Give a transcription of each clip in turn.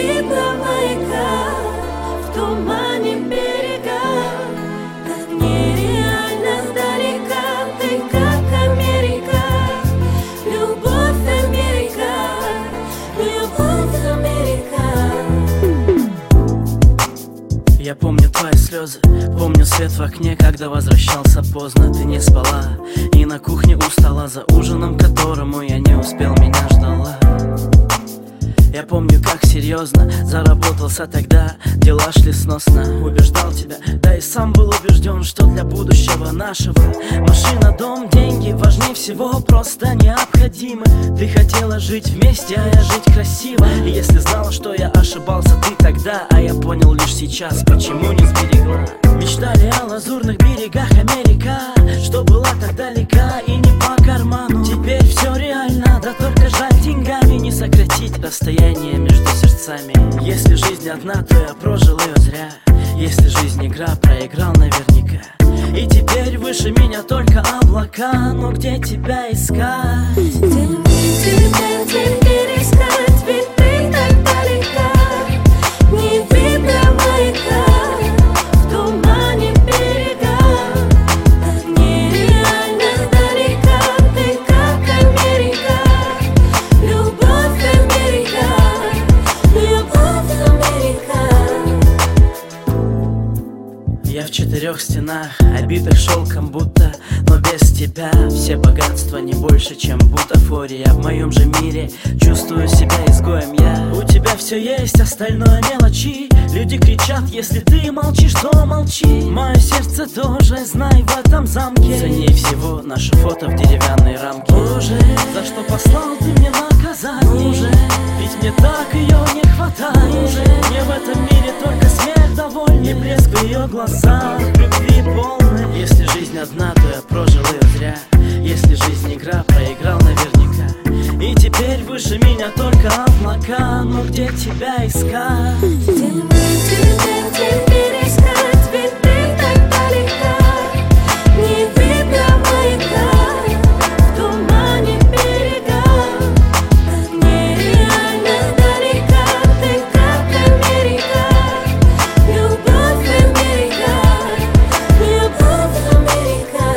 видно маяка, в тумане берега, так нереально далека ты, как Америка. Любовь Америка, любовь Америка. Я помню твои слезы, помню свет в окне, когда возвращался поздно. Ты не спала и на кухне устала за ужином, которому я не успел, меня ждала. Я помню, как серьезно заработался тогда, дела шли сносно. Убеждал тебя, да и сам был убежден, что для будущего нашего машина, дом, деньги важнее всего, просто необходимы. Ты хотела жить вместе, а я жить красиво. И если знала, что я ошибался, ты тогда, а я понял лишь сейчас, почему не сберегла. Мечтали о лазурных берегах Америка, что была так далека и не по карману. Теперь все реально, да только жаль деньгами не сократить расстояние между сердцами. Если жизнь одна, то я прожил ее зря. Если жизнь игра, проиграл наверняка. И теперь выше меня только облака, но где тебя искать? Тебя теперь искать, ведь ты так далека, не видно маяка, в тумане берега, так нереально далека ты, как Америка. Любовь Америка, любовь Америка. Я в 4 стенах, обитых шелком будто, но без тебя все богатства не больше, чем бутафория. В моем же мире чувствую себя изгоем я. У тебя все есть, остальное мелочи. Люди кричат, если ты молчишь, то молчи. Мое сердце тоже, знай, в этом замке ценнее всего наше фото в деревянной рамке. Боже, за что послал ты мне наказание? Боже, ведь мне так ее не хватает. Боже, мне в этом мире только смех довольный и блеск в ее глазах, любви полной. Если жизнь одна, то я прожил ее зря. Если жизнь игра, проиграл наверняка. И теперь выше меня только облака, но где тебя искать? Тебя теперь искать, ведь ты так далека, не видно маяка, в тумане берега, так нереально далека ты, как Америка. Любовь Америка, любовь Америка.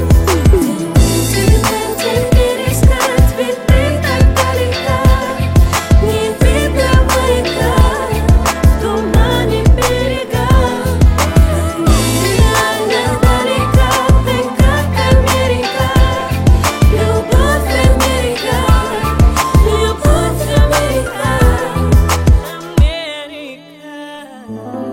Тебя теперь искать, ведь ты так далека, не видно маяка, в тумане берега, так нереально далека ты, как Америка. Любовь Америка, любовь Америка. Америка.